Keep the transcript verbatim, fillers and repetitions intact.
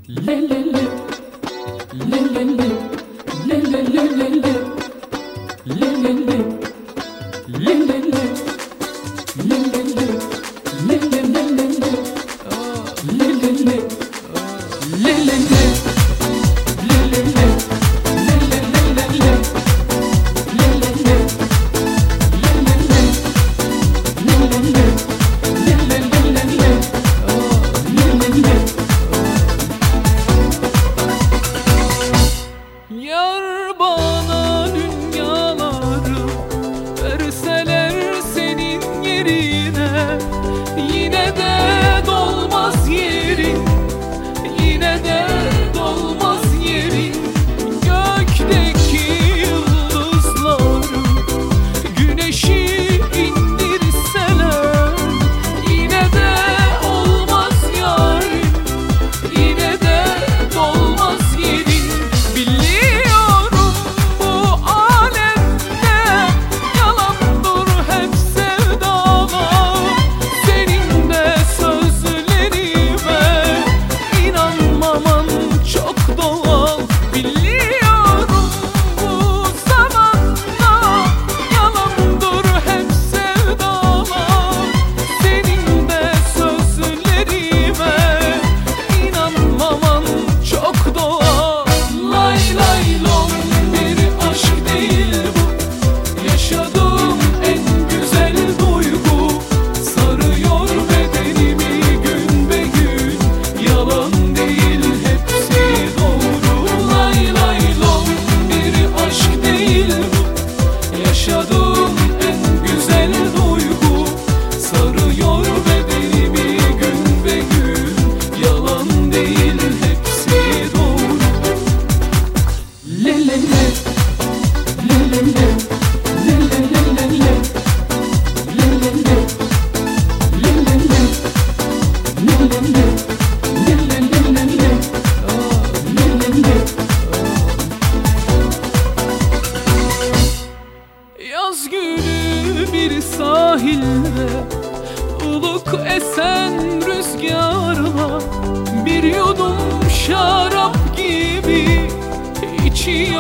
Yar bana dünyaları verseler senin yerine, yine de dolmaz yerin, yine de dolmaz yerin. Gökteki yıldızları güneşi indirseler, yine de olmaz yarim, yine de dolmaz yerin. Biliyorum bu alemde yalandır hep sevdalar. Senin de sözlerime inanmaman çok doğal. Biliyorum bu zamanda yalandır hep sevdalar. Senin de sözlerime inanmaman çok doğal. Lay lay lom, bir aşk değil bu, yaşadığım en güzel duygu. Sarıyor bedenimi gün be gün, yalan değil hepsi doğru. Lay lay lom, bir aşk değil bu, yaşadığım en güzel duygu. Sarıyor bedenimi gün be gün, yalan değil hepsi doğru. Le le le, le le le, le le le le le, le le le, le le le, le le le, le le le le, ah, le le le. Yaz günü bir sahilde, ılık esen rüzgarla bir yudum şarap gibi içiyor